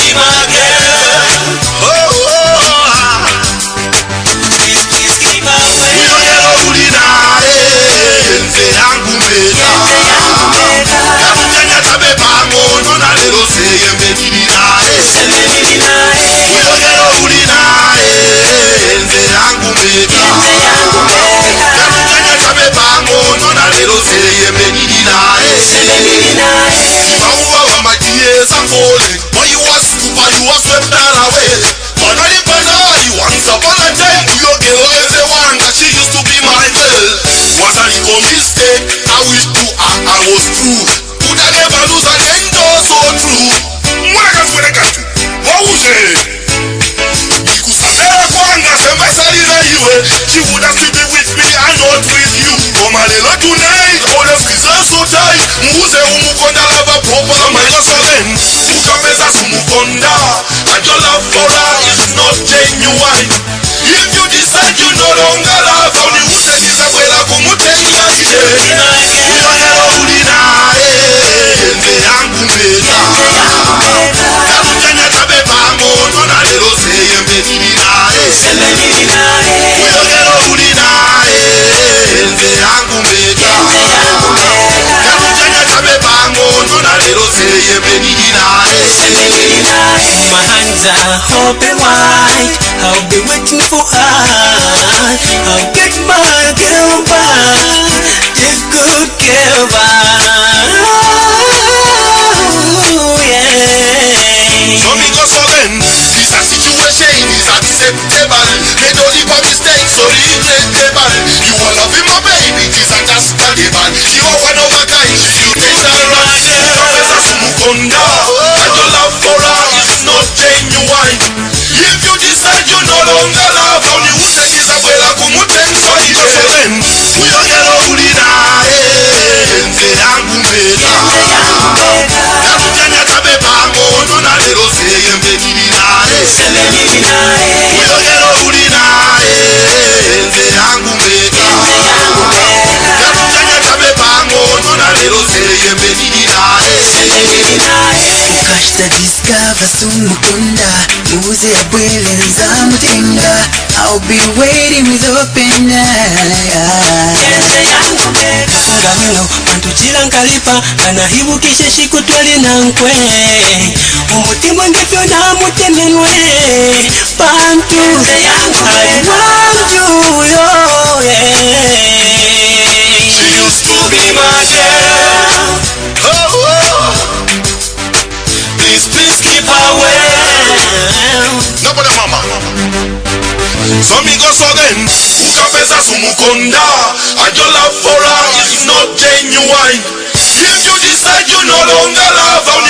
be my girl. Please keep away. Uyogero ulinae enze yangu meta. Yakunyanya tabe pangono na lero seyembe nilinae. Uyogero ulinae enze yangu meta. Yakunyanya tabe pangono na lero seyembe nilinae. Mauwa wa majieza falling. When you was super, you was swept away. But when you once upon a time, Uyogero is the one that she used to be my girl. Was a little mistake, I wish to I was true. Could I never lose an angel so true? Mwaga sweleka tu, wauze. Nikusamea kwanga sembasali na iwe. She would have to be with me and not with you. Koma lelo tonight, all the freezers so tight. Muuze umukonda lava proper. Samaiga solen, ukapeza sumukonda. And your love for her is not genuine. If you decide you no longer love, only use niza kwela kumutenga ide. Uyogero ulinae enze yangu meta. Yakunyanya tabe pangono na lero seyembe nilinae. Uyogero ulinae enze yangu meta. Yakunyanya tabe pangono na lero seyembe nilinae. My hands are open wide. I'll be waiting for her. I'll get my girl back, the good girl back. So me go so then, this a situation is acceptable. Made only for mistakes, so regrettable. You are loving my baby, it is understandable. You are one of a kind, you take her right. Professor Sumukonda, and your love for her is not genuine. If you decide you no longer love, only who said is a wela kumuten. So me go so then, Uyogero ulinae enze yangu meta. Yakunyanya tabe pangono na lero seyembe nilinae. Uyogero ulinae enze yangu meta. Yakunyanya tabe pangono na lero seyembe nilinae. Ukashta discover sumukunda muze abwele nzamutenga. I'll be waiting with open eyes. Kafunga milo mantuchila nkalipa kanahibukishe shikutwali na nkwe. Umutima ngefyo na mutemenwe bantu. I want you, yo, yeah. She used to be my girl. Please keep away. Nobody mama. So me go so then, ukapeza sumukonda, and your love for her is not genuine. If you decide you no longer love, only